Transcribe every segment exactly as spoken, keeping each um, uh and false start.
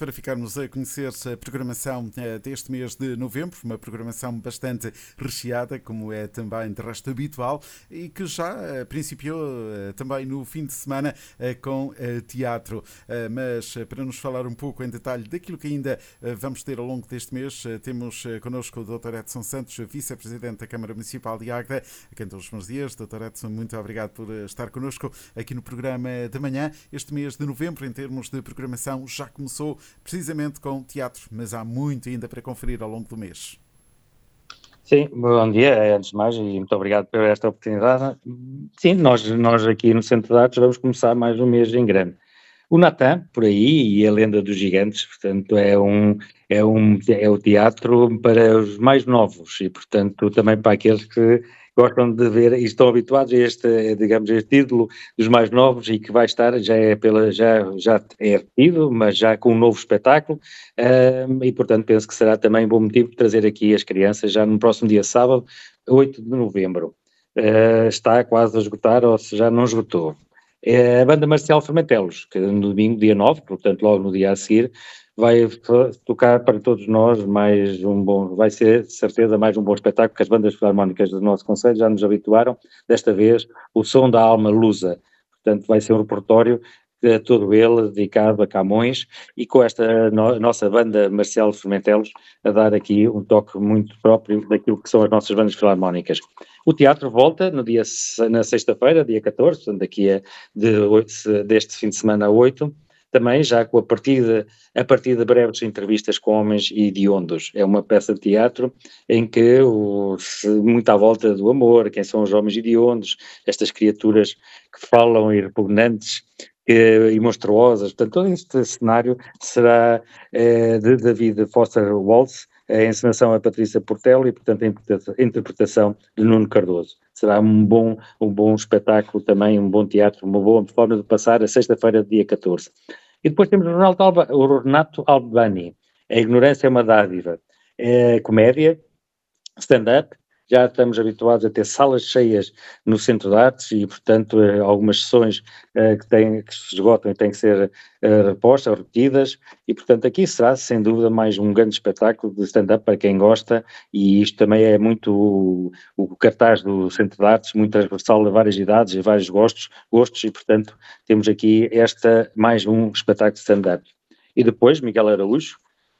para ficarmos a conhecer a programação deste mês de novembro, uma programação bastante recheada, como é também de resto habitual, e que já principiou também no fim de semana com teatro. Mas para nos falar um pouco em detalhe daquilo que ainda vamos ter ao longo deste mês, temos connosco o doutor Edson Santos, vice-presidente da Câmara Municipal de Águeda. A quem todos os bons dias. doutor Edson, muito obrigado por estar connosco aqui no programa da manhã. Este mês de novembro, em termos de programação, já começou precisamente com teatro, mas há muito ainda para conferir ao longo do mês. Sim, bom dia, antes de mais, e muito obrigado por esta oportunidade. Sim, nós, nós aqui no Centro de Artes vamos começar mais um mês em grande. O Natan, por aí, e a Lenda dos Gigantes, portanto, é um, é um, é o teatro para os mais novos e, portanto, também para aqueles que gostam de ver e estão habituados a este, digamos, a este ídolo dos mais novos e que vai estar, já é pela, já, já é repetido, mas já com um novo espetáculo, um, e, portanto, penso que será também um bom motivo de trazer aqui as crianças já no próximo dia sábado, oito de novembro. Uh, está quase a esgotar, ou se já não esgotou. É a banda Marcial Fermentelos, que no domingo, dia nove, portanto logo no dia a seguir, vai tocar para todos nós mais um bom, vai ser de certeza mais um bom espetáculo, que as bandas filarmónicas do nosso concelho já nos habituaram, desta vez o Som da Alma Lusa, portanto vai ser um repertório de todo ele dedicado a Camões e com esta no, nossa banda Marcial Fermentelos a dar aqui um toque muito próprio daquilo que são as nossas bandas filarmónicas. O teatro volta no dia, na sexta-feira, dia catorze, portanto daqui a de oito, deste fim de semana a oito, também já com a partida, a partir de breves entrevistas com homens e hediondos. É uma peça de teatro em que o, muito à volta do amor, quem são os homens hediondos, estas criaturas que falam e repugnantes e monstruosas. Portanto, todo este cenário será eh, de David Foster Wallace, a encenação é Patrícia Portela e, portanto, a interpretação de Nuno Cardoso. Será um bom, um bom espetáculo também, um bom teatro, uma boa forma de passar a sexta-feira, dia catorze. E depois temos o Renato, Alba, o Renato Albani, A Ignorância é uma Dádiva. É comédia, stand-up. Já estamos habituados a ter salas cheias no Centro de Artes e, portanto, algumas sessões uh, que, têm, que se esgotam e têm que ser uh, repostas, repetidas, e, portanto, aqui será, sem dúvida, mais um grande espetáculo de stand-up para quem gosta, e isto também é muito o, o cartaz do Centro de Artes, muito transversal a várias idades e vários gostos, gostos, e, portanto, temos aqui esta, mais um espetáculo de stand-up. E depois, Miguel Araújo,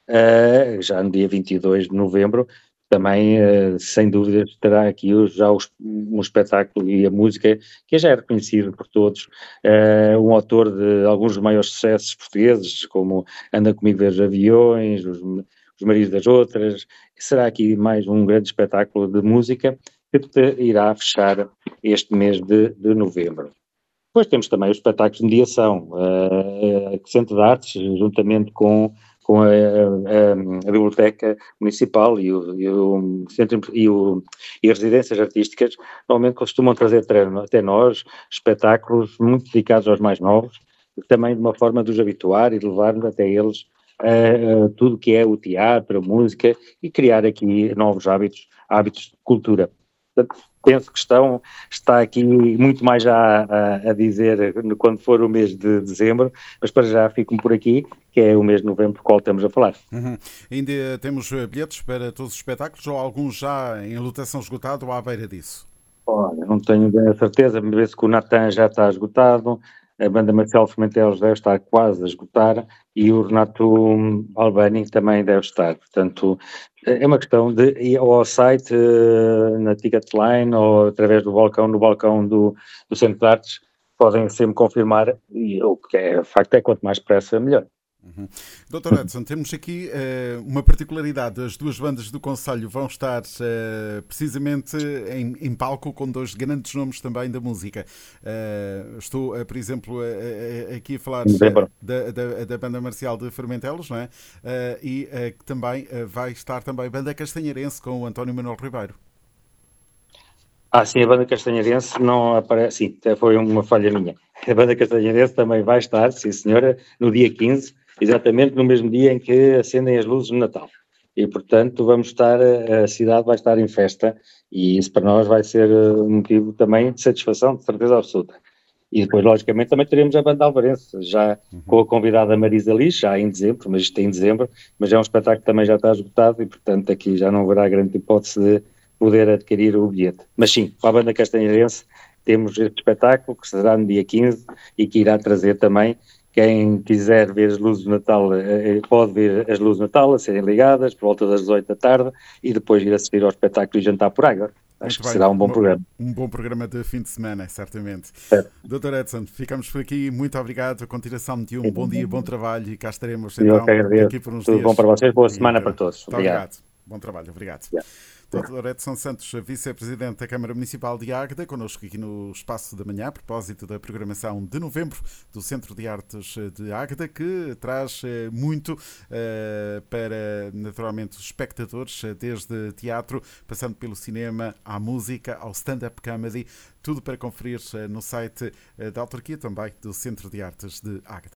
uh, já no dia vinte e dois de novembro, também, uh, sem dúvida, terá aqui já os, um espetáculo e a música que já é reconhecido por todos, uh, um autor de alguns dos maiores sucessos portugueses, como Anda Comigo Ver os Aviões, os, os Maridos das Outras. Será aqui mais um grande espetáculo de música que irá fechar este mês de, de novembro. Depois temos também os espetáculos de mediação, uh, uh, Centro de Artes, juntamente com com a, a, a Biblioteca Municipal e, o, e, o centro, e, o, e as residências artísticas, normalmente costumam trazer até nós espetáculos muito dedicados aos mais novos, também de uma forma de os habituar e de levar até eles a, a tudo que é o teatro, a música e criar aqui novos hábitos, hábitos de cultura. Portanto, penso que estão, está aqui muito mais a, a, a dizer quando for o mês de dezembro, mas para já fico por aqui, que é o mês de novembro do qual estamos a falar. Uhum. Ainda temos bilhetes para todos os espetáculos ou alguns já em lotação esgotada ou à beira disso? Olha, não tenho bem a certeza, me vê-se que o Natan já está esgotado, a banda Marcial Fermentelos deve estar quase a esgotar e o Renato Albani também deve estar. Portanto, é uma questão de ir ao site, na Ticketline ou através do balcão, no balcão do, do Centro de Artes, podem sempre confirmar e o que é, o facto é quanto mais pressa, melhor. Uhum. doutor Edson, temos aqui uh, uma particularidade. As duas bandas do concelho vão estar uh, precisamente em, em palco com dois grandes nomes também da música. Uh, estou, uh, por exemplo, uh, uh, aqui a falar uh, da, da, da banda Marcial de Fermentelos, não é? Uh, e uh, que também uh, vai estar também a banda castanharense com o António Manuel Ribeiro. Ah, sim, a banda castanharense não aparece, sim, foi uma falha minha. A banda castanharense também vai estar, sim senhora, no dia quinze, exatamente no mesmo dia em que acendem as luzes no Natal. E, portanto, vamos estar, a cidade vai estar em festa e isso para nós vai ser um motivo também de satisfação, de certeza absoluta. E depois, logicamente, também teremos a banda alvarense, já uhum. com a convidada Marisa Liz, já em dezembro, mas isto é em dezembro, mas é um espetáculo que também já está esgotado e, portanto, aqui já não haverá grande hipótese de poder adquirir o bilhete. Mas sim, para a banda castanheirense temos este espetáculo que será no dia quinze e que irá trazer também, quem quiser ver as luzes de Natal, pode ver as luzes de Natal a serem ligadas por volta das dezoito da tarde e depois ir assistir ao espetáculo e jantar por água. Acho que será um bom programa. Um bom programa de fim de semana, certamente. É. doutor Edson, ficamos por aqui. Muito obrigado. A continuação de um bom dia, bom trabalho e cá estaremos então aqui por uns Tudo dias. bom para vocês. Boa semana para todos. Muito obrigado. obrigado. Bom trabalho. Obrigado. Yeah. doutor Edson Santos, vice-presidente da Câmara Municipal de Águeda, connosco aqui no Espaço da Manhã, a propósito da programação de novembro do Centro de Artes de Águeda, que traz muito uh, para, naturalmente, os espectadores, desde teatro, passando pelo cinema, à música, ao stand-up comedy, tudo para conferir no site da autarquia também do Centro de Artes de Águeda.